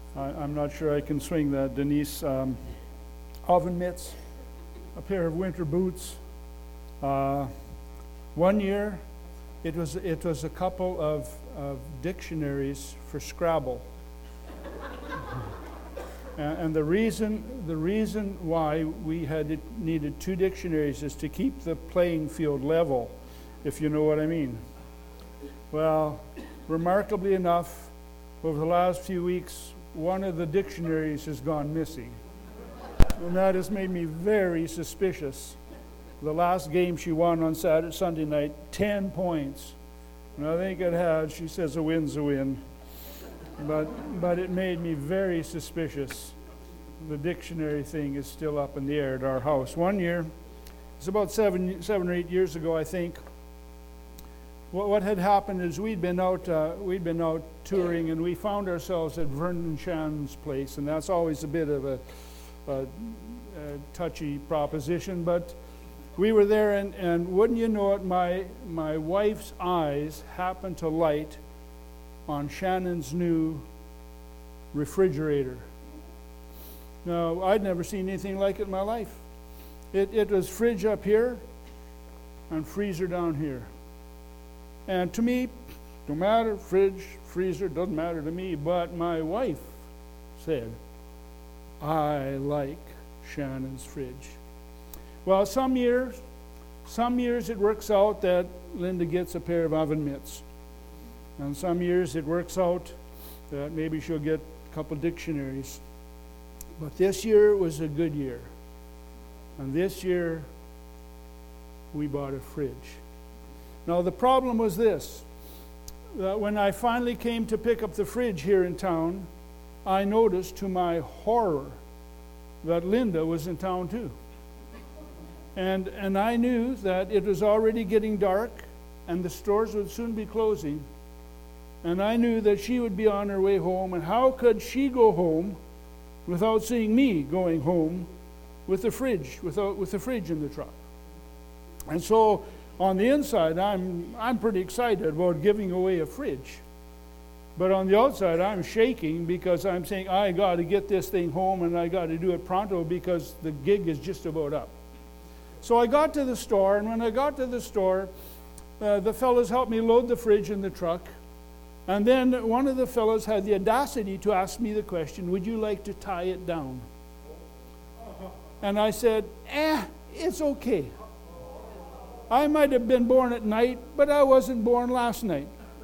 I'm not sure I can swing that, Denise. Oven mitts, a pair of winter boots. 1 year, it was a couple of dictionaries for Scrabble. And the reason why we needed 2 dictionaries is to keep the playing field level, if you know what I mean. Well, remarkably enough, over the last few weeks, one of the dictionaries has gone missing. And that has made me very suspicious. The last game she won on Sunday night, 10 points. And I think it had, she says a win's a win. But it made me very suspicious. The dictionary thing is still up in the air at our house. 1 year, it's about seven or 8 years ago, I think. What had happened is we'd been out touring, and we found ourselves at Vernon Shannon's place, and that's always a bit of a touchy proposition. But we were there, and wouldn't you know it, my wife's eyes happened to light on Shannon's new refrigerator. Now, I'd never seen anything like it in my life. It was fridge up here and freezer down here. And to me, no matter, fridge, freezer, doesn't matter to me. But my wife said, I like Shannon's fridge. Well, some years it works out that Linda gets a pair of oven mitts. And some years it works out that maybe she'll get a couple dictionaries. But this year was a good year. And this year we bought a fridge. Now the problem was this, that when I finally came to pick up the fridge here in town, I noticed to my horror that Linda was in town too. And I knew that it was already getting dark and the stores would soon be closing. And I knew that she would be on her way home, and how could she go home without seeing me going home with the fridge, with the fridge in the truck? And so on the inside, I'm pretty excited about giving away a fridge. But on the outside, I'm shaking because I'm saying, I got to get this thing home and I got to do it pronto because the gig is just about up. So I got to the store, and when I got to the store, the fellows helped me load the fridge in the truck. And then one of the fellows had the audacity to ask me the question, would you like to tie it down? And I said, it's okay. I might have been born at night, but I wasn't born last night.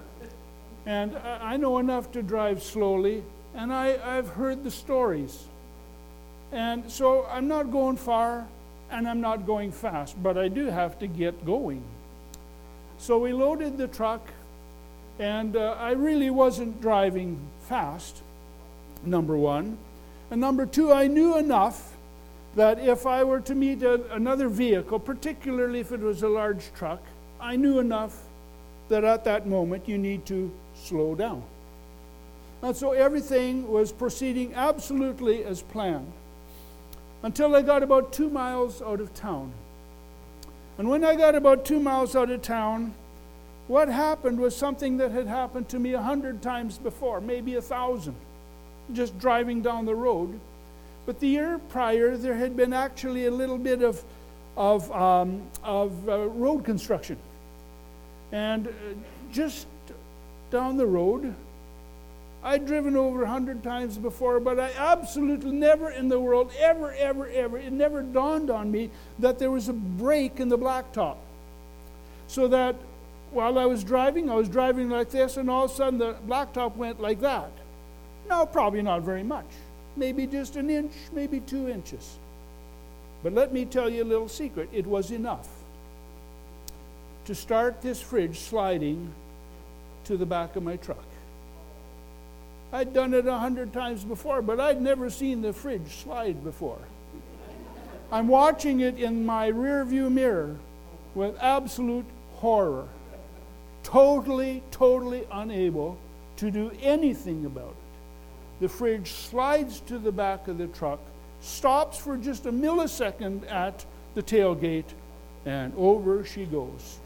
And I know enough to drive slowly, and I've heard the stories. And so I'm not going far, and I'm not going fast, but I do have to get going. So we loaded the truck, and I really wasn't driving fast, number one. And number two, I knew enough that if I were to meet another vehicle, particularly if it was a large truck, I knew enough that at that moment you need to slow down. And so everything was proceeding absolutely as planned until I got about 2 miles out of town. And when I got about 2 miles out of town, what happened was something that had happened to me 100 times before, maybe 1,000, just driving down the road. But the year prior, there had been actually a little bit of road construction. And just down the road, I'd driven over 100 times before, but I absolutely never in the world, ever, it never dawned on me that there was a break in the blacktop. So that while I was driving like this, and all of a sudden the blacktop went like that. No, probably not very much. Maybe just an inch, maybe 2 inches. But let me tell you a little secret. It was enough to start this fridge sliding to the back of my truck. I'd done it 100 times before, but I'd never seen the fridge slide before. I'm watching it in my rear view mirror with absolute horror. Totally unable to do anything about it. The fridge slides to the back of the truck, stops for just a millisecond at the tailgate, and over she goes.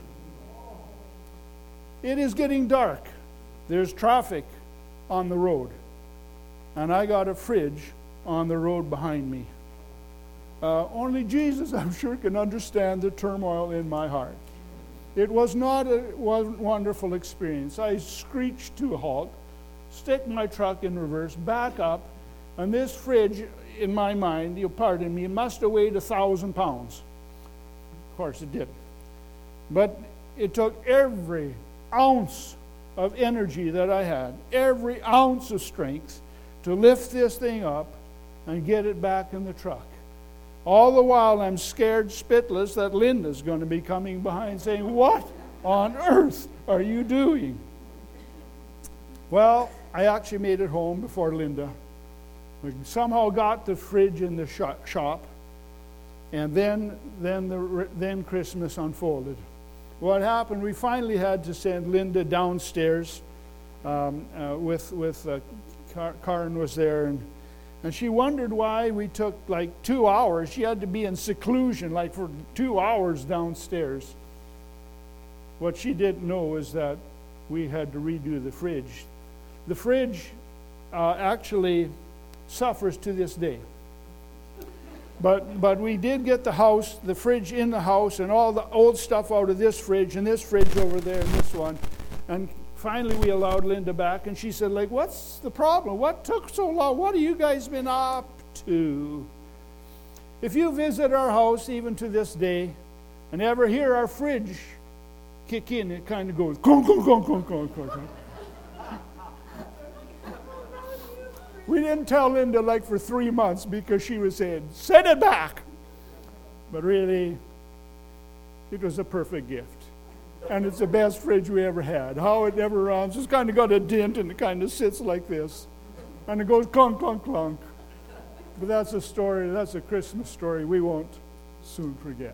It is getting dark. There's traffic on the road. and I got a fridge on the road behind me. Only Jesus, I'm sure, can understand the turmoil in my heart. It was not a wonderful experience. I screeched to a halt, stick my truck in reverse, back up, and this fridge, in my mind, you'll pardon me, must have weighed 1,000 pounds. Of course it didn't. But it took every ounce of energy that I had, every ounce of strength, to lift this thing up and get it back in the truck. All the while I'm scared spitless that Linda's going to be coming behind saying, "What on earth are you doing?" Well, I actually made it home before Linda. We somehow got the fridge in the shop, and then Christmas unfolded. What happened, we finally had to send Linda downstairs with Karen was there, and she wondered why we took like 2 hours. She had to be in seclusion like for 2 hours downstairs. What she didn't know is that we had to redo the fridge. The fridge actually suffers to this day. But we did get the fridge in the house, and all the old stuff out of this fridge, and this fridge over there, and this one. And finally we allowed Linda back, and she said, like, "What's the problem? What took so long? What have you guys been up to?" If you visit our house even to this day, and ever hear our fridge kick in, it kind of goes, "Clunk, clunk, clunk, clunk, clunk, clunk, clunk." We didn't tell Linda like for 3 months because she was saying, "Send it back." But really, it was a perfect gift. And it's the best fridge we ever had. How it never runs. It's kind of got a dent and it kind of sits like this. And it goes clunk, clunk, clunk. But that's a story, that's a Christmas story we won't soon forget.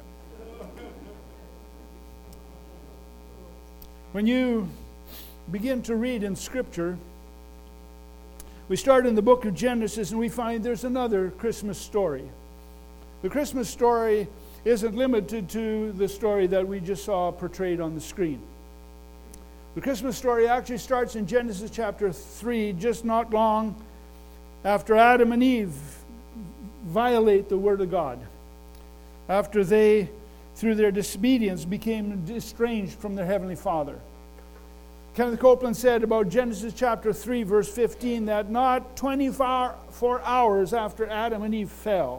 When you begin to read in Scripture, we start in the book of Genesis and we find there's another Christmas story. The Christmas story isn't limited to the story that we just saw portrayed on the screen. The Christmas story actually starts in Genesis chapter 3, just not long after Adam and Eve violate the Word of God. After they, through their disobedience, became estranged from their Heavenly Father. Kenneth Copeland said about Genesis chapter 3, verse 15, that not 24 hours after Adam and Eve fell,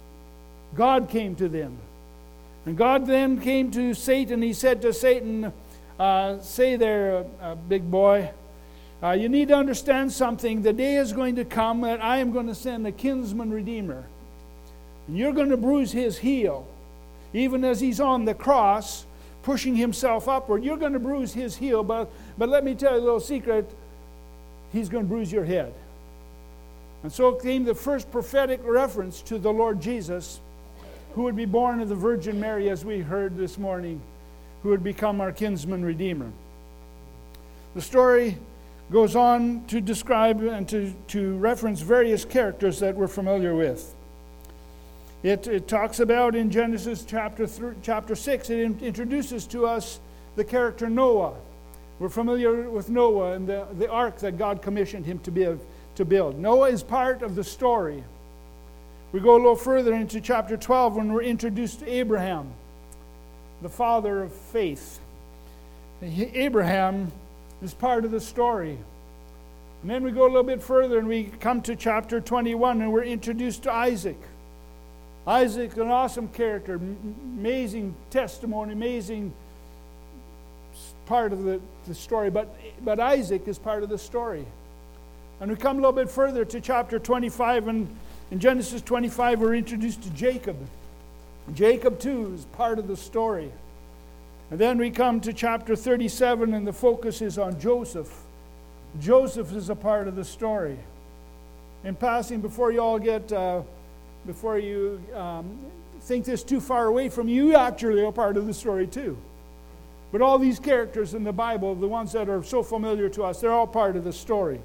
God came to them. And God then came to Satan. He said to Satan, "Say there, big boy, you need to understand something. The day is going to come that I am going to send a kinsman redeemer. And you're going to bruise his heel. Even as he's on the cross, pushing himself upward, you're going to bruise his heel. But let me tell you a little secret. He's going to bruise your head." And so came the first prophetic reference to the Lord Jesus, who would be born of the Virgin Mary, as we heard this morning, who would become our kinsman redeemer. The story goes on to describe and to reference various characters that we're familiar with. It talks about in Genesis chapter 6, it introduces to us the character Noah. We're familiar with Noah and the ark that God commissioned him to build. Noah is part of the story. We go a little further into chapter 12 when we're introduced to Abraham, the father of faith. Abraham is part of the story. And then we go a little bit further and we come to chapter 21 and we're introduced to Isaac. Isaac, an awesome character, amazing testimony, amazing part of the story. But Isaac is part of the story. And we come a little bit further to chapter 25, and in Genesis 25 we're introduced to Jacob. Jacob too is part of the story. And then we come to chapter 37 and the focus is on Joseph. Joseph is a part of the story. In passing, before you all get... Before you think this too far away from you, actually are part of the story too. But all these characters in the Bible, the ones that are so familiar to us, they're all part of the story.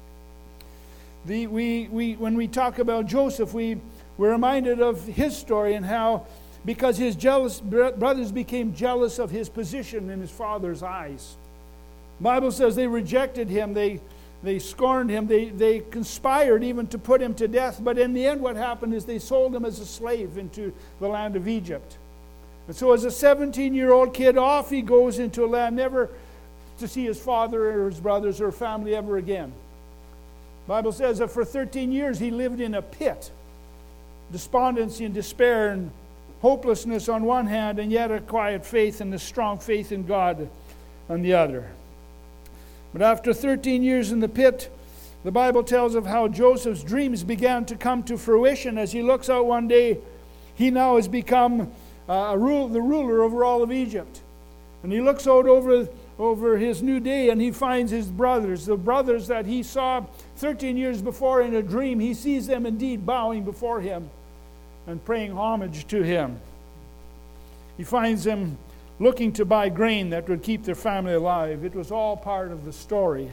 When we talk about Joseph, we're reminded of his story and how, because his jealous brothers became jealous of his position in his father's eyes. The Bible says they rejected him. They They scorned him. They conspired even to put him to death. But in the end, what happened is they sold him as a slave into the land of Egypt. And so as a 17-year-old kid, off he goes into a land never to see his father or his brothers or family ever again. The Bible says that for 13 years he lived in a pit. Despondency and despair and hopelessness on one hand, and yet a quiet faith and a strong faith in God on the other. But after 13 years in the pit, the Bible tells of how Joseph's dreams began to come to fruition. As he looks out one day, he now has become the ruler over all of Egypt. And he looks out over his new day, and he finds his brothers, the brothers that he saw 13 years before in a dream. He sees them indeed bowing before him and paying homage to him. He finds them looking to buy grain that would keep their family alive. It was all part of the story.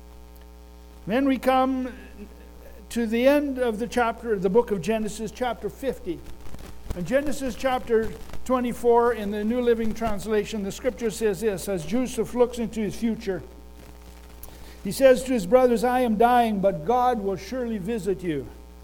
Then we come to the end of the chapter, the book of Genesis, chapter 50. In Genesis chapter 24, in the New Living Translation, the scripture says this, as Joseph looks into his future, he says to his brothers, I am dying, but God will surely visit you.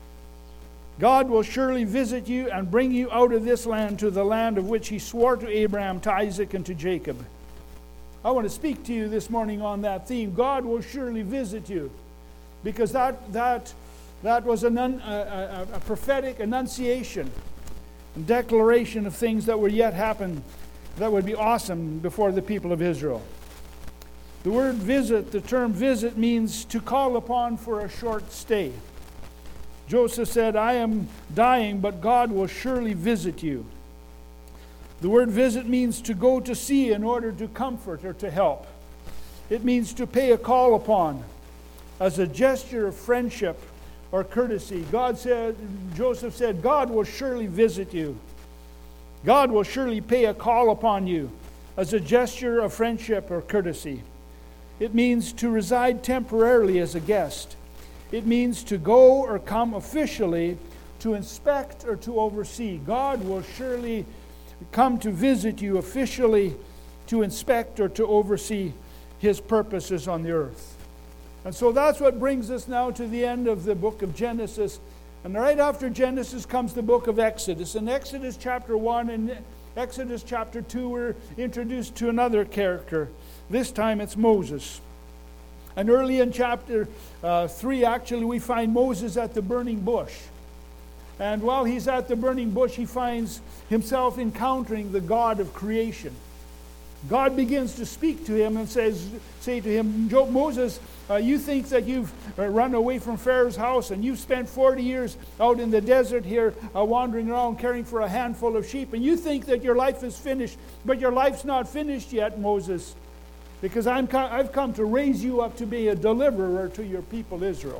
God will surely visit you and bring you out of this land to the land of which he swore to Abraham, to Isaac, and to Jacob. I want to speak to you this morning on that theme. God will surely visit you. Because that was a prophetic annunciation and declaration of things that would yet happen that would be awesome before the people of Israel. The word visit, the term visit, means to call upon for a short stay. Joseph said, I am dying, but God will surely visit you. The word visit means to go to see in order to comfort or to help. It means to pay a call upon as a gesture of friendship or courtesy. Joseph said, God will surely visit you. God will surely pay a call upon you as a gesture of friendship or courtesy. It means to reside temporarily as a guest. It means to go or come officially to inspect or to oversee. God will surely come to visit you officially to inspect or to oversee his purposes on the earth. And so that's what brings us now to the end of the book of Genesis. And right after Genesis comes the book of Exodus. In Exodus chapter 1 and Exodus chapter 2, we're introduced to another character. This time it's Moses. And early in chapter 3, actually, we find Moses at the burning bush. And while he's at the burning bush, he finds himself encountering the God of creation. God begins to speak to him and say to him, Moses, you think that you've run away from Pharaoh's house and you've spent 40 years out in the desert here wandering around caring for a handful of sheep, and you think that your life is finished, but your life's not finished yet, Moses. Because I've come to raise you up to be a deliverer to your people Israel.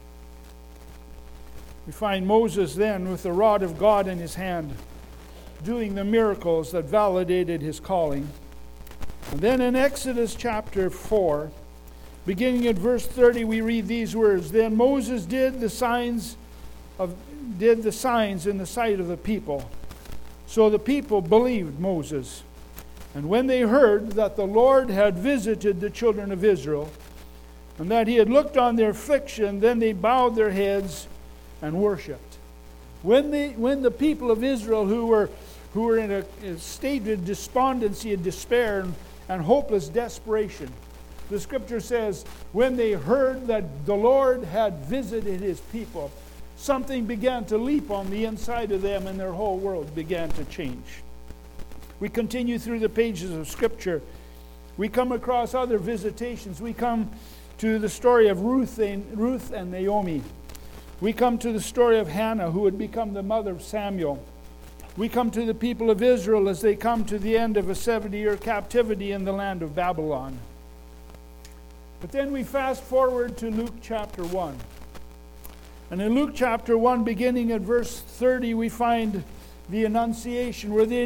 We find Moses then with the rod of God in his hand, doing the miracles that validated his calling. And then in Exodus chapter 4, beginning at verse 30, we read these words. Then Moses did the signs in the sight of the people. So the people believed Moses. And when they heard that the Lord had visited the children of Israel, and that he had looked on their affliction, then they bowed their heads and worshipped. When the people of Israel who were in a state of despondency and despair and hopeless desperation, the scripture says, when they heard that the Lord had visited his people, something began to leap on the inside of them and their whole world began to change. We continue through the pages of Scripture. We come across other visitations. We come to the story of Ruth and Naomi. We come to the story of Hannah, who would become the mother of Samuel. We come to the people of Israel as they come to the end of a 70-year captivity in the land of Babylon. But then we fast forward to Luke chapter 1. And in Luke chapter 1, beginning at verse 30, we find the Annunciation, where the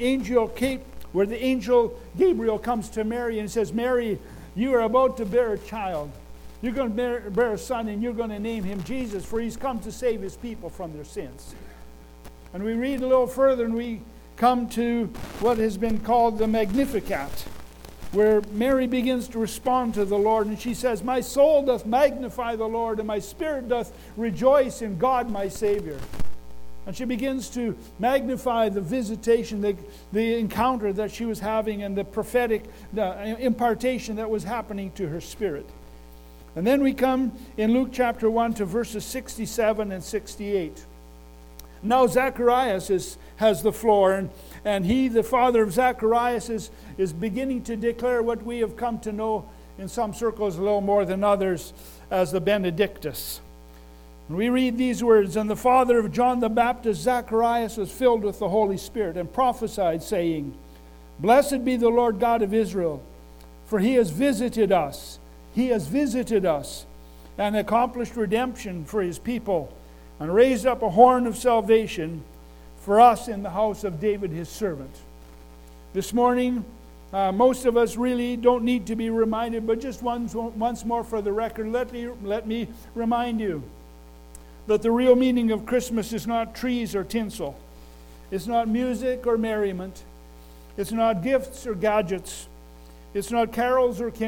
angel Gabriel comes to Mary and says, Mary, you are about to bear a child. You're going to bear a son, and you're going to name him Jesus, for he's come to save his people from their sins. And we read a little further, and we come to what has been called the Magnificat. where Mary begins to respond to the Lord, and she says, "My soul doth magnify the Lord, and my spirit doth rejoice in God my Savior." And she begins to magnify the visitation, the encounter that she was having, and the prophetic impartation that was happening to her spirit. And then we come in Luke chapter 1 to verses 67 and 68. Now Zacharias has the floor, and he, the father of Zacharias, is beginning to declare what we have come to know in some circles a little more than others as the Benedictus. And we read these words, "And the father of John the Baptist, Zacharias, was filled with the Holy Spirit, and prophesied, saying, Blessed be the Lord God of Israel, for he has visited us. He has visited us, and accomplished redemption for his people, and raised up a horn of salvation for us in the house of David his servant." This morning, most of us really don't need to be reminded, but just once more for the record, let me remind you that the real meaning of Christmas is not trees or tinsel. It's not music or merriment. It's not gifts or gadgets. It's not carols or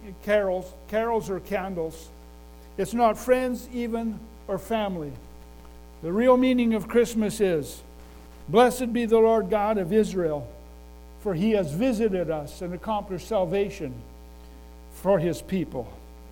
candles. It's not friends even or family. The real meaning of Christmas is, Blessed be the Lord God of Israel, for he has visited us and accomplished salvation for his people.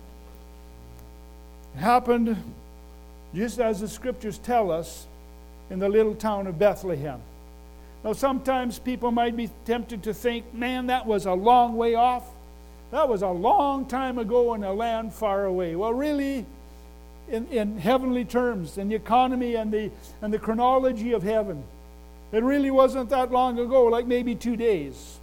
It happened just as the scriptures tell us in the little town of Bethlehem. Now sometimes people might be tempted to think, man, that was a long way off. That was a long time ago in a land far away. Well, really, in heavenly terms, in the economy and the chronology of heaven, it really wasn't that long ago, like maybe 2 days.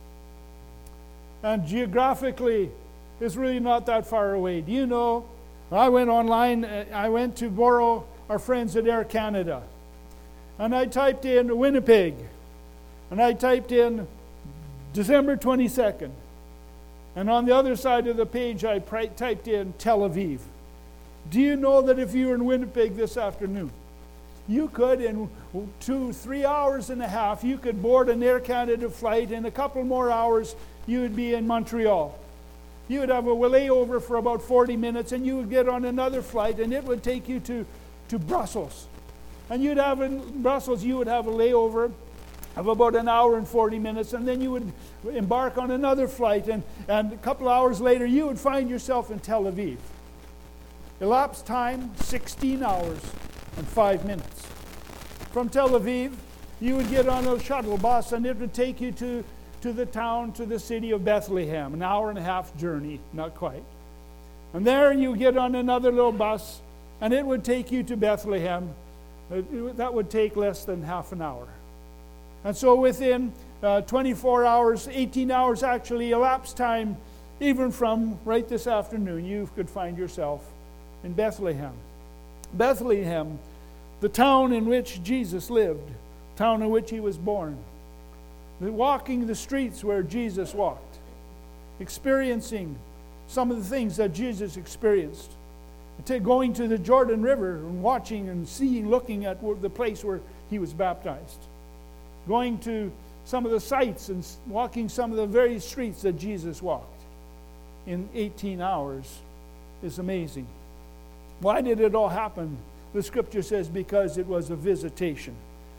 And geographically, it's really not that far away. Do you know, I went online, I went to borrow our friends at Air Canada, and I typed in Winnipeg, and I typed in December 22nd. And on the other side of the page, I typed in Tel Aviv. Do you know that if you were in Winnipeg this afternoon, you could, in 2-3 hours and a half, you could board an Air Canada flight. In a couple more hours, you would be in Montreal. You would have a layover for about 40 minutes, and you would get on another flight, and it would take you to Brussels. And you'd have in Brussels, you would have a layover of about an hour and 40 minutes, and then you would embark on another flight, and a couple hours later, you would find yourself in Tel Aviv. Elapsed time, 16 hours and 5 minutes. From Tel Aviv, you would get on a shuttle bus, and it would take you to the town, to the city of Bethlehem, an hour and a half journey, not quite. And there you get on another little bus, and it would take you to Bethlehem. That would take less than half an hour. And so within 24 hours, 18 hours actually, elapsed time, even from right this afternoon, you could find yourself in Bethlehem. Bethlehem, the town in which Jesus lived, town in which he was born. Walking the streets where Jesus walked, experiencing some of the things that Jesus experienced. Going to the Jordan River and watching and seeing, looking at the place where he was baptized. Going to some of the sites and walking some of the very streets that Jesus walked in 18 hours is amazing. Why did it all happen? The scripture says because it was a visitation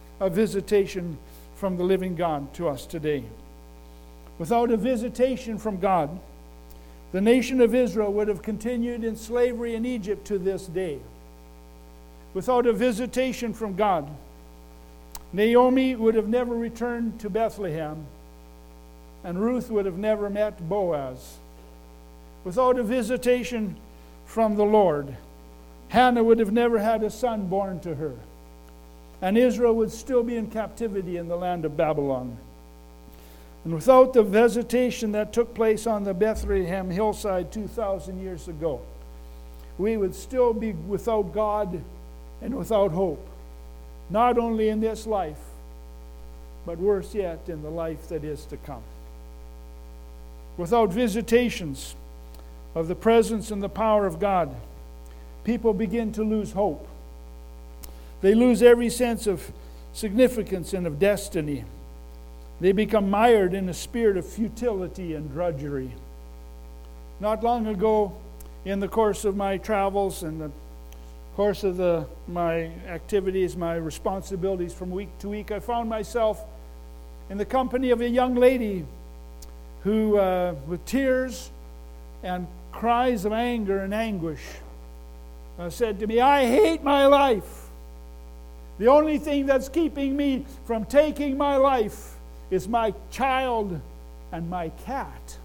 from the living God to us today. Without a visitation from God, the nation of Israel would have continued in slavery in Egypt to this day. Without a visitation from God, Naomi would have never returned to Bethlehem, and Ruth would have never met Boaz. Without a visitation from the Lord, Hannah would have never had a son born to her, and Israel would still be in captivity in the land of Babylon. And without the visitation that took place on the Bethlehem hillside 2,000 years ago, we would still be without God and without hope, not only in this life, but worse yet, in the life that is to come. Without visitations of the presence and the power of God, people begin to lose hope. They lose every sense of significance and of destiny. They become mired in a spirit of futility and drudgery. Not long ago, in the course of my travels and the course of my activities, my responsibilities from week to week, I found myself in the company of a young lady who, with tears and cries of anger and anguish, said to me, "I hate my life. The only thing that's keeping me from taking my life is my child and my cat."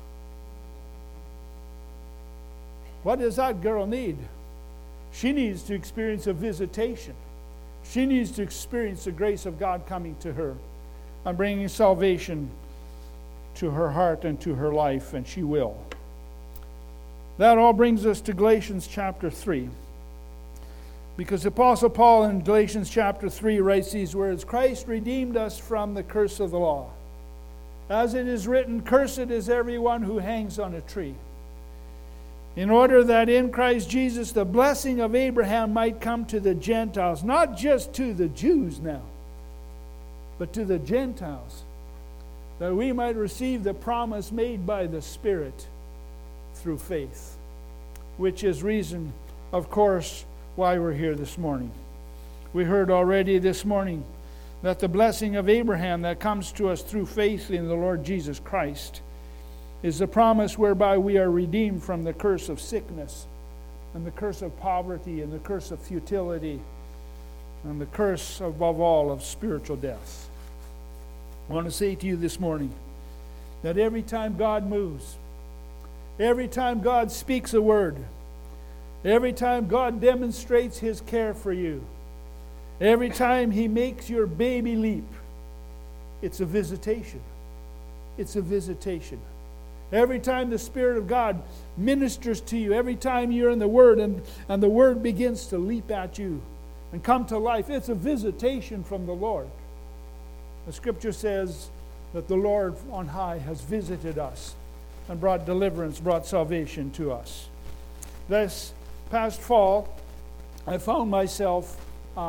What does that girl need? She needs to experience a visitation. She needs to experience the grace of God coming to her and bringing salvation to her heart and to her life, and she will. That all brings us to Galatians chapter 3. Because the Apostle Paul in Galatians chapter 3 writes these words, "Christ redeemed us from the curse of the law. As it is written, cursed is everyone who hangs on a tree. In order that in Christ Jesus the blessing of Abraham might come to the Gentiles," not just to the Jews now, but to the Gentiles, "that we might receive the promise made by the Spirit through faith." Which is reason, of course, why we're here this morning. We heard already this morning that the blessing of Abraham that comes to us through faith in the Lord Jesus Christ is the promise whereby we are redeemed from the curse of sickness and the curse of poverty and the curse of futility and the curse, above all, of spiritual death. I want to say to you this morning that every time God moves, every time God speaks a word, every time God demonstrates His care for you, every time He makes your baby leap, it's a visitation. It's a visitation. Every time the Spirit of God ministers to you, every time you're in the Word and the Word begins to leap at you and come to life, it's a visitation from the Lord. The Scripture says that the Lord on high has visited us and brought deliverance, brought salvation to us. This past fall, I found myself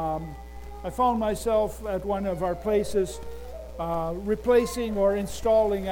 at one of our places replacing or installing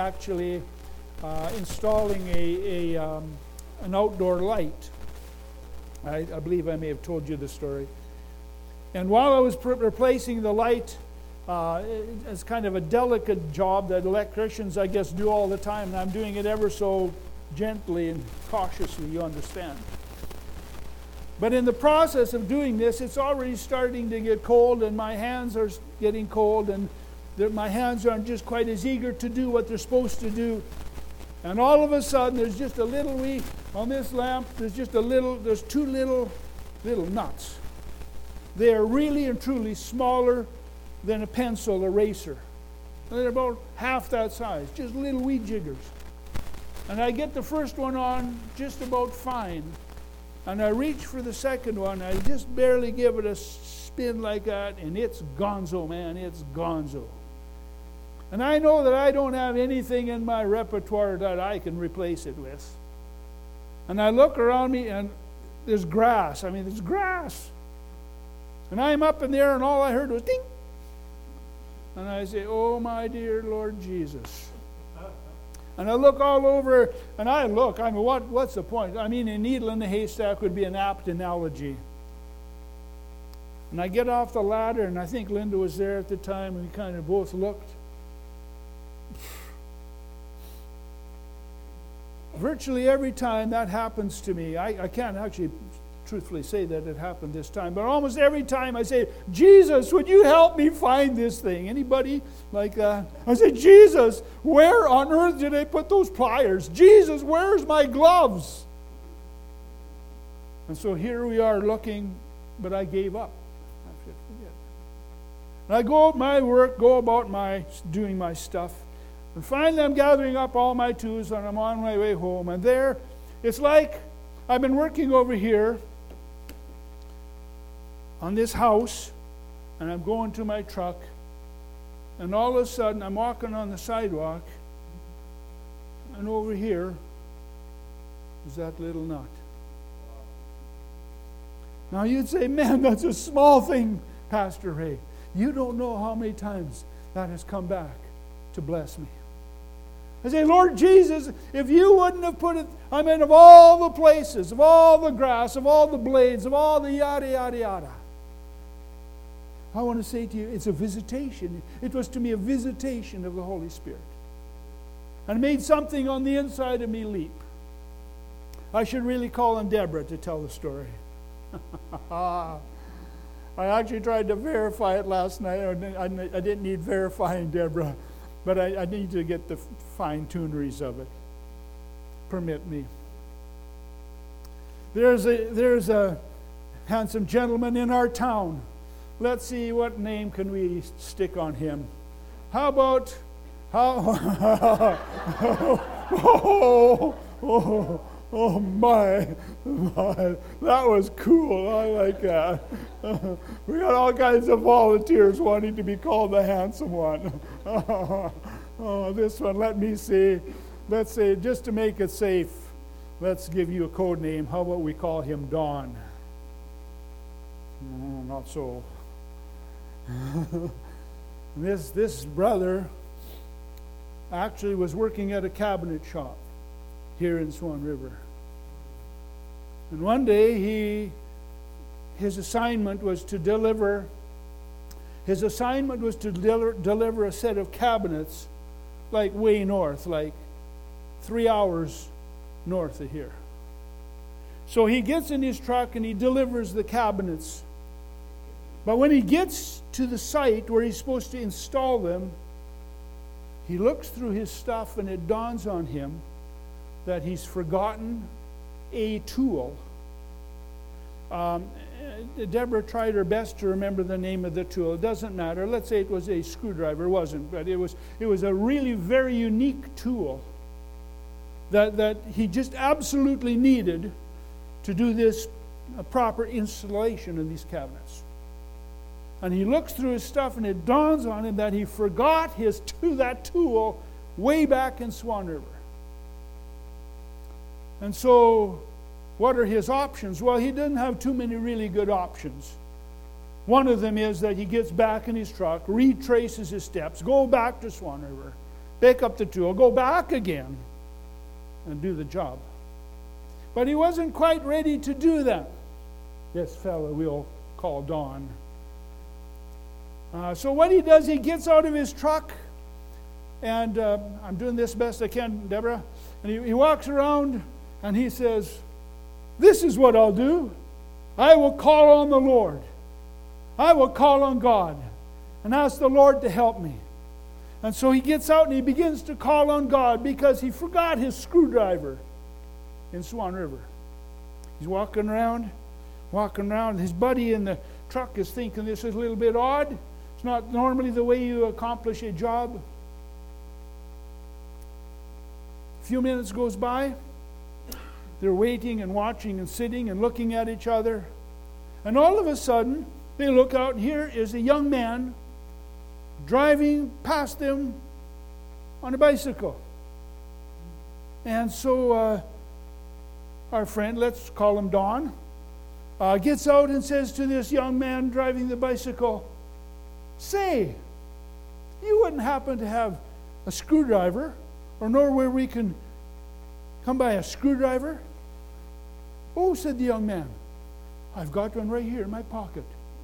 an outdoor light. I believe I may have told you the story. And while I was replacing the light, it's kind of a delicate job that electricians, I guess, do all the time, and I'm doing it ever so gently and cautiously, you understand. But in the process of doing this, it's already starting to get cold, and my hands are getting cold, and my hands aren't just quite as eager to do what they're supposed to do. And all of a sudden, there's just a little on this lamp, there's two little nuts. They are really and truly smaller than a pencil eraser. They're about half that size, just little wee jiggers. And I get the first one on just about fine. And I reach for the second one, I just barely give it a spin like that, and it's gonzo, man, it's gonzo. And I know that I don't have anything in my repertoire that I can replace it with. And I look around me, and there's grass. There's grass. And I'm up in there, and all I heard was ding. And I say, "Oh, my dear Lord Jesus." And I look all over, and what's the point? A needle in a haystack would be an apt analogy. And I get off the ladder, and I think Linda was there at the time, and we kind of both looked. Virtually every time that happens to me, I can't actually truthfully say that it happened this time, but almost every time I say, "Jesus, would you help me find this thing?" Anybody like that? I say, "Jesus, where on earth did I put those pliers? Jesus, where's my gloves?" And so here we are looking, but I gave up. I said, forget. And I go about doing my stuff. And finally I'm gathering up all my tools, and I'm on my way home. And there, it's like I've been working over here on this house, and I'm going to my truck, and all of a sudden I'm walking on the sidewalk, and over here is that little nut. Now you'd say, "Man, that's a small thing, Pastor Ray." You don't know how many times that has come back to bless me. I say, Lord Jesus, if you wouldn't have put it, I mean, of all the places, of all the grass, of all the blades, of all the yada, yada, yada. I want to say to you, it's a visitation. It was to me a visitation of the Holy Spirit. And it made something on the inside of me leap. I should really call on Deborah to tell the story. I actually tried to verify it last night. I didn't need verifying Deborah, but I need to get the fine-tuneries of it. Permit me. There's a handsome gentleman in our town. Let's see, what name can we stick on him? How about... Oh my, that was cool. I like that. We got all kinds of volunteers wanting to be called the handsome one. Oh, this one, let me see. Let's say, just to make it safe, let's give you a code name. How about we call him Don? Not so. This brother actually was working at a cabinet shop here in Swan River. And one day his assignment was to deliver a set of cabinets like way north, like 3 hours north of here. So he gets in his truck and he delivers the cabinets. But when he gets to the site where he's supposed to install them, he looks through his stuff and it dawns on him that he's forgotten a tool. Deborah tried her best to remember the name of the tool. It doesn't matter. Let's say it was a screwdriver. It wasn't, but it was a really very unique tool that he just absolutely needed to do this proper installation in these cabinets. And he looks through his stuff and it dawns on him that he forgot that tool way back in Swan River. And so, what are his options? Well, he didn't have too many really good options. One of them is that he gets back in his truck, retraces his steps, go back to Swan River, pick up the tool, go back again, and do the job. But he wasn't quite ready to do that. This fellow we'll call Don. So what he does, he gets out of his truck, and I'm doing this best I can, Deborah, and he walks around, and he says, this is what I'll do. I will call on the Lord. I will call on God and ask the Lord to help me. And so he gets out and he begins to call on God because he forgot his screwdriver in Swan River. He's walking around. His buddy in the truck is thinking this is a little bit odd. It's not normally the way you accomplish a job. A few minutes goes by. They're waiting and watching and sitting and looking at each other. And all of a sudden, they look out, and here is a young man driving past them on a bicycle. And so our friend, let's call him Don, gets out and says to this young man driving the bicycle, say, you wouldn't happen to have a screwdriver or know where we can come by a screwdriver? Oh, said the young man, I've got one right here in my pocket.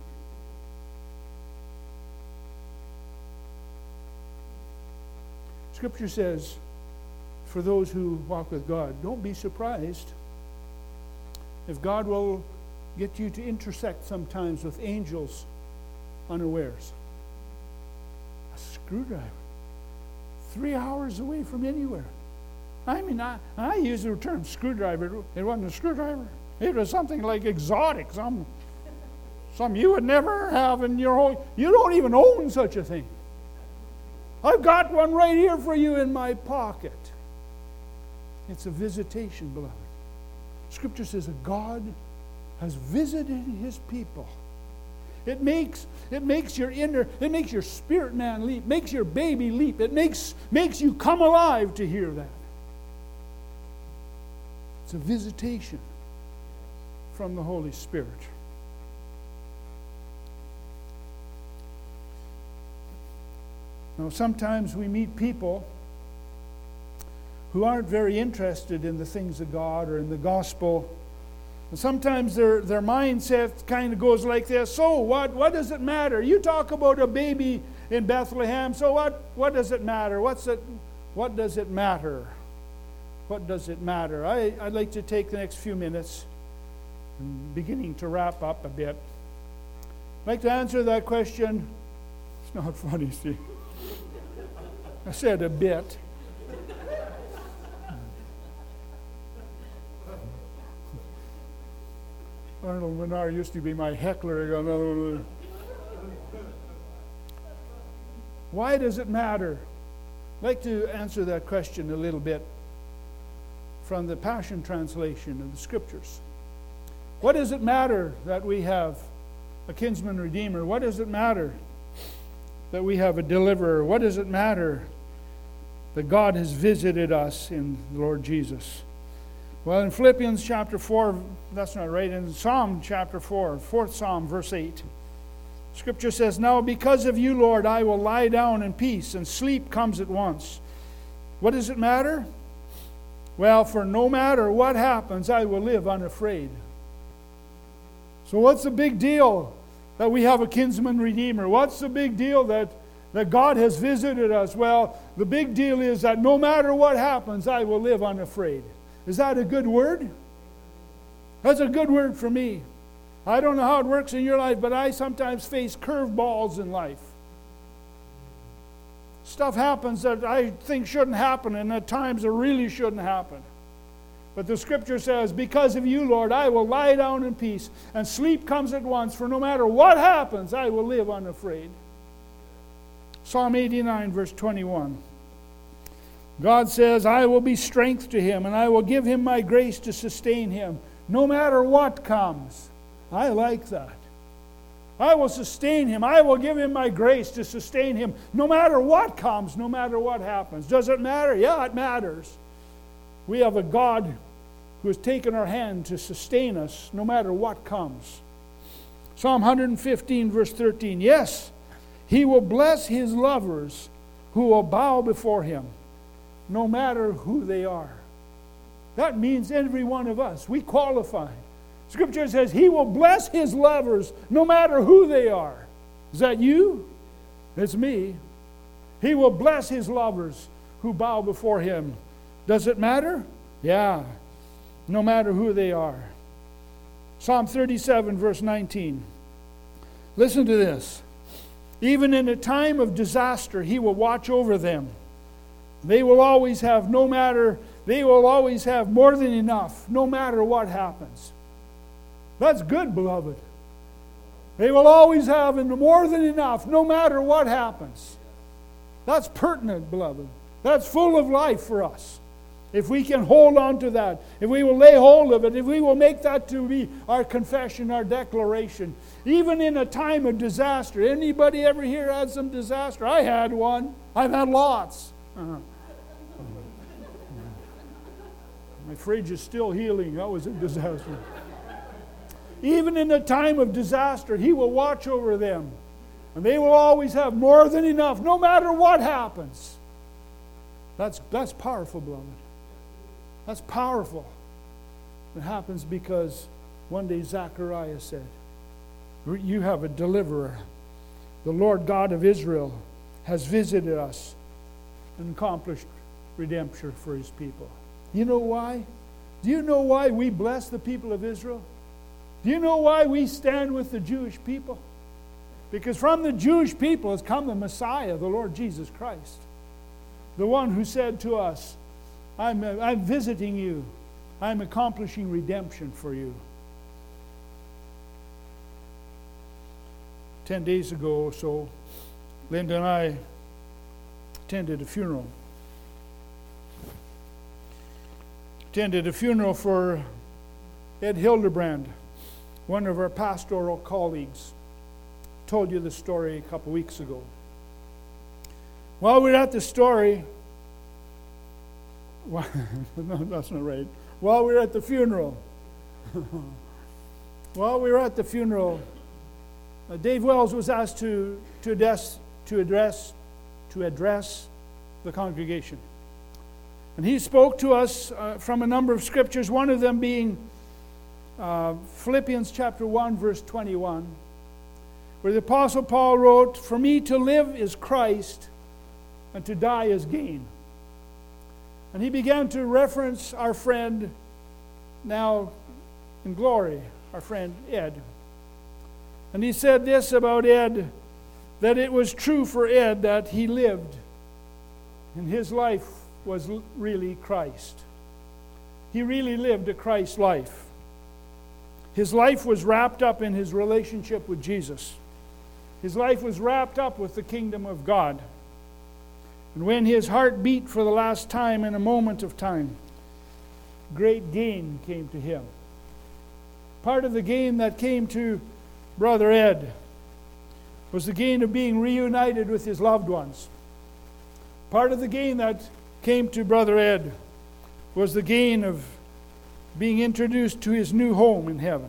Scripture says, for those who walk with God, don't be surprised if God will get you to intersect sometimes with angels unawares. A screwdriver. 3 hours away from anywhere. I mean, I use the term screwdriver. It wasn't a screwdriver. It was something like exotic. Some you would never have in your whole... You don't even own such a thing. I've got one right here for you in my pocket. It's a visitation, beloved. Scripture says that God has visited his people. It makes your spirit man leap, makes your baby leap. It makes you come alive to hear that. It's a visitation from the Holy Spirit. Now, sometimes we meet people who aren't very interested in the things of God or in the gospel. And sometimes their mindset kind of goes like this: so what? What does it matter? You talk about a baby in Bethlehem, so what? What does it matter? What does it matter? What does it matter? I'd like to take the next few minutes, beginning to wrap up a bit. I'd like to answer that question. It's not funny, see. I said a bit. Arnold Menard used to be my heckler. Why does it matter? I'd like to answer that question a little bit from the Passion Translation of the Scriptures. What does it matter that we have a kinsman redeemer? What does it matter that we have a deliverer? What does it matter that God has visited us in the Lord Jesus? Well, in Philippians chapter 4, that's not right, in Psalm chapter 4, 4th Psalm, verse 8, Scripture says, "Now because of you, Lord, I will lie down in peace, and sleep comes at once." What does it matter? Well, for no matter what happens, I will live unafraid. So what's the big deal that we have a kinsman redeemer? What's the big deal that God has visited us? Well, the big deal is that no matter what happens, I will live unafraid. Is that a good word? That's a good word for me. I don't know how it works in your life, but I sometimes face curveballs in life. Stuff happens that I think shouldn't happen, and at times it really shouldn't happen. But the Scripture says, because of you, Lord, I will lie down in peace, and sleep comes at once, for no matter what happens, I will live unafraid. Psalm 89, verse 21. God says, I will be strength to him, and I will give him my grace to sustain him, no matter what comes. I like that. I will sustain him. I will give him my grace to sustain him, no matter what comes, no matter what happens. Does it matter? Yeah, it matters. We have a God who has taken our hand to sustain us, no matter what comes. Psalm 115, verse 13. Yes, he will bless his lovers who will bow before him, no matter who they are. That means every one of us. We qualify. Scripture says he will bless his lovers no matter who they are. Is that you? It's me. He will bless his lovers who bow before him. Does it matter? Yeah. No matter who they are. Psalm 37, verse 19. Listen to this. Even in a time of disaster, he will watch over them. They will always have more than enough, no matter what happens. That's good, beloved. They will always have more than enough, no matter what happens. That's pertinent, beloved. That's full of life for us. If we can hold on to that, if we will lay hold of it, if we will make that to be our confession, our declaration, even in a time of disaster. Anybody ever here had some disaster? I had one. I've had lots. My fridge is still healing. That was a disaster. Even in a time of disaster, he will watch over them. And they will always have more than enough, no matter what happens. That's powerful, beloved. That's powerful. It happens because one day Zechariah said, you have a deliverer. The Lord God of Israel has visited us and accomplished redemption for his people. You know why? Do you know why we bless the people of Israel? Do you know why we stand with the Jewish people? Because from the Jewish people has come the Messiah, the Lord Jesus Christ. The one who said to us, I'm visiting you. I'm accomplishing redemption for you. 10 days ago or so, Linda and I attended a funeral. Attended a funeral for Ed Hildebrand, one of our pastoral colleagues. Told you the story a couple weeks ago. While we were at the story, no, that's not right. While we were at the funeral, Dave Wells was asked to address to address the congregation. And he spoke to us from a number of scriptures, one of them being Philippians chapter 1, verse 21, where the Apostle Paul wrote, "For me to live is Christ, and to die is gain." And he began to reference our friend, now in glory, our friend Ed. And he said this about Ed, that it was true for Ed that he lived, and his life was really Christ. He really lived a Christ life. His life was wrapped up in his relationship with Jesus. His life was wrapped up with the kingdom of God. And when his heart beat for the last time in a moment of time, great gain came to him. Part of the gain that came to Brother Ed was the gain of being reunited with his loved ones. Part of the gain that came to Brother Ed was the gain of being introduced to his new home in heaven.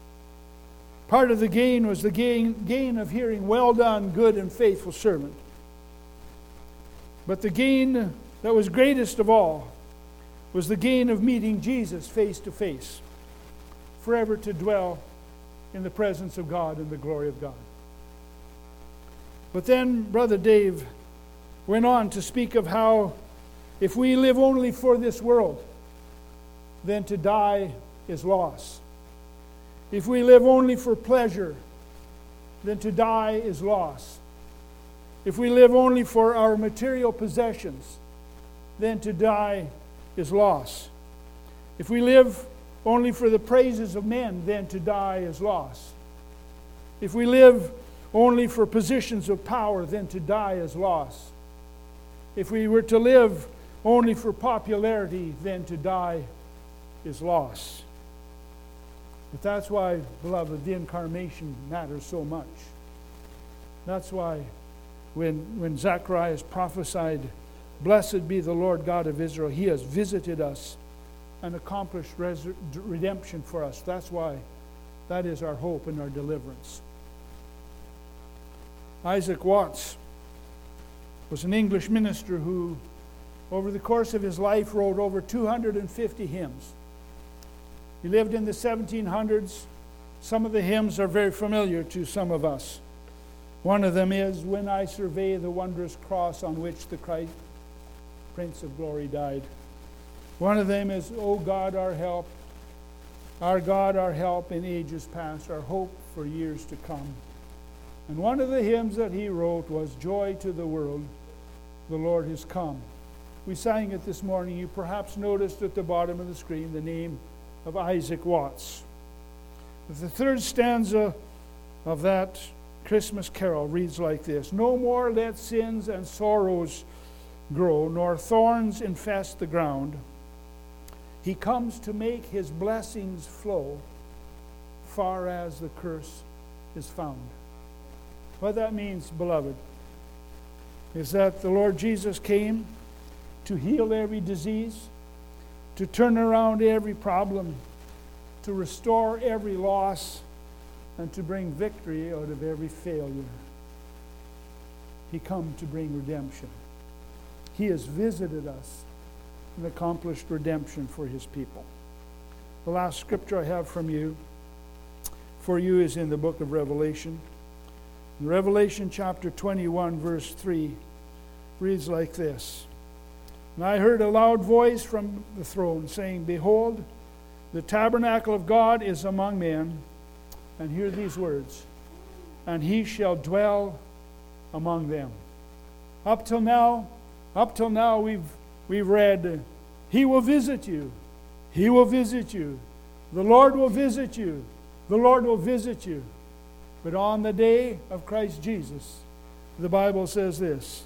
Part of the gain was the gain of hearing, "Well done, good and faithful servant." But the gain that was greatest of all was the gain of meeting Jesus face to face, forever to dwell in the presence of God and the glory of God. But then Brother Dave went on to speak of how if we live only for this world, then to die is loss. If we live only for pleasure, then to die is loss. If we live only for our material possessions, then to die is loss. If we live only for the praises of men, then to die is loss. If we live only for positions of power, then to die is loss. If we were to live only for popularity, then to die is loss. But that's why, beloved, the incarnation matters so much. That's why when Zacharias prophesied, "Blessed be the Lord God of Israel, He has visited us and accomplished redemption for us." That's why that is our hope and our deliverance. Isaac Watts was an English minister who, over the course of his life, wrote over 250 hymns. He lived in the 1700s. Some of the hymns are very familiar to some of us. One of them is, "When I survey the wondrous cross on which the Christ, Prince of Glory, died." One of them is, "O God, our help, our God, our help in ages past, our hope for years to come." And one of the hymns that he wrote was, "Joy to the world, the Lord has come." We sang it this morning. You perhaps noticed at the bottom of the screen the name of Isaac Watts. The third stanza of that Christmas carol reads like this: "No more let sins and sorrows grow, nor thorns infest the ground. He comes to make His blessings flow, far as the curse is found." What that means, beloved, is that the Lord Jesus came to heal every disease, to turn around every problem, to restore every loss, and to bring victory out of every failure. He come to bring redemption. He has visited us and accomplished redemption for His people. The last scripture I have for you is in the book of Revelation. In Revelation chapter 21, verse 3, reads like this: "And I heard a loud voice from the throne saying, Behold, the tabernacle of God is among men." And hear these words: "And He shall dwell among them." Up till now we've read, He will visit you. He will visit you. The Lord will visit you. The Lord will visit you. But on the day of Christ Jesus, the Bible says this: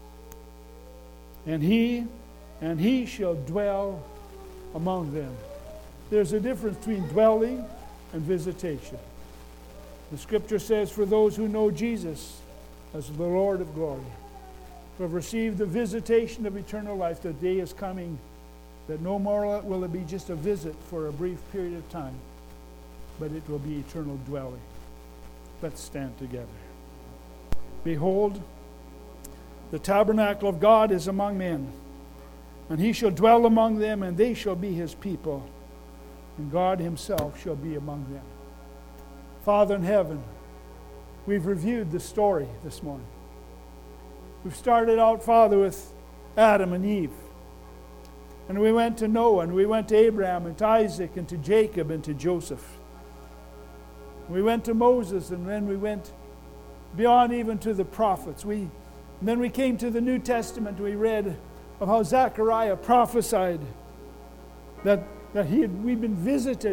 And He shall dwell among them. There's a difference between dwelling and visitation. The Scripture says, for those who know Jesus as the Lord of glory, who have received the visitation of eternal life, the day is coming that no more will it be just a visit for a brief period of time, but it will be eternal dwelling. Let's stand together. Behold, The tabernacle of God is among men, and he shall dwell among them, and they shall be his people, and God himself shall be among them. Father in heaven, we've reviewed the story this morning. We've started out, Father, with Adam and Eve. And we went to Noah, and we went to Abraham, and to Isaac, and to Jacob, and to Joseph. We went to Moses, and then we went beyond even to the prophets. And then we came to the New Testament. We read of how Zechariah prophesied that we'd been visited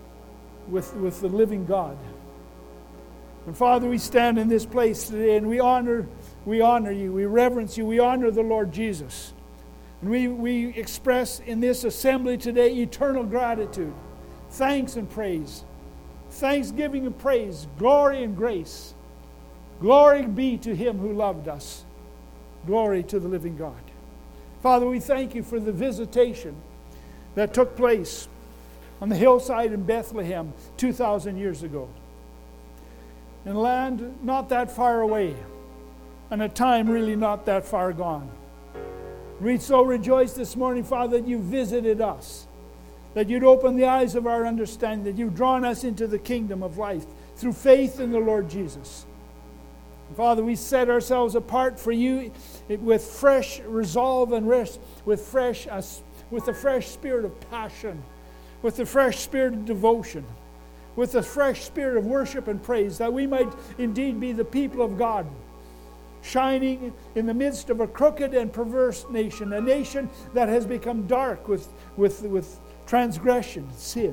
with the living God. And Father, we stand in this place today, and we honor you, we reverence you, we honor the Lord Jesus. And we express in this assembly today eternal gratitude, thanks and praise, thanksgiving and praise, glory and grace. Glory be to him who loved us. Glory to the living God. Father, we thank you for the visitation that took place on the hillside in Bethlehem 2,000 years ago. In a land not that far away, and a time really not that far gone. We so rejoice this morning, Father, that you visited us, that you'd opened the eyes of our understanding, that you've drawn us into the kingdom of life through faith in the Lord Jesus. Father, we set ourselves apart for you with fresh resolve and rest, with a fresh spirit of passion, with a fresh spirit of devotion, with a fresh spirit of worship and praise, that we might indeed be the people of God, shining in the midst of a crooked and perverse nation, a nation that has become dark with transgression, sin,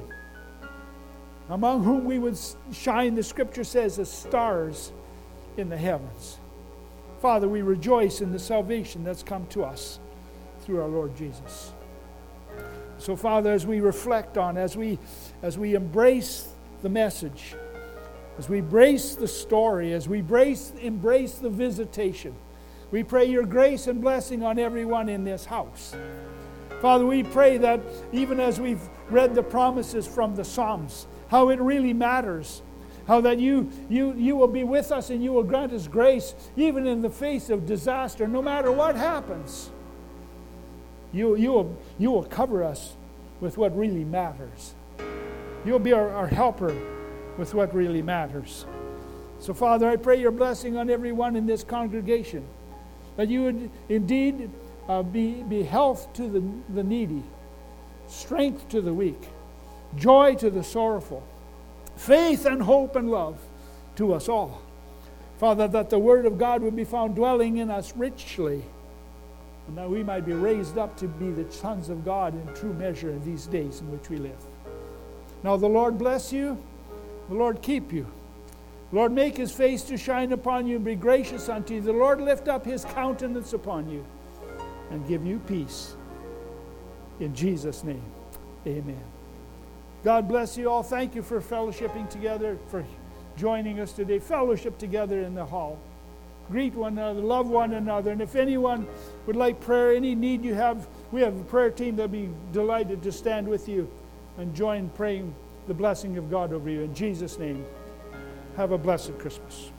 among whom we would shine, the Scripture says, as stars in the heavens. Father, we rejoice in the salvation that's come to us through our Lord Jesus. So, Father, as we reflect on, as we embrace the message, as we embrace the story, as we embrace the visitation, we pray your grace and blessing on everyone in this house. Father, we pray that even as we've read the promises from the Psalms, how it really matters, how that you will be with us and you will grant us grace even in the face of disaster, no matter what happens. You will cover us with what really matters. You'll be our helper with what really matters. So, Father, I pray your blessing on everyone in this congregation, that you would indeed be health to the needy, strength to the weak, joy to the sorrowful, faith and hope and love to us all. Father, that the Word of God would be found dwelling in us richly, and that we might be raised up to be the sons of God in true measure in these days in which we live. Now the Lord bless you, the Lord keep you. The Lord make his face to shine upon you and be gracious unto you. The Lord lift up his countenance upon you and give you peace. In Jesus' name, amen. God bless you all. Thank you for fellowshipping together, for joining us today. Fellowship together in the hall. Greet one another, love one another. And if anyone would like prayer, any need you have, we have a prayer team that will be delighted to stand with you and join praying the blessing of God over you. In Jesus' name, have a blessed Christmas.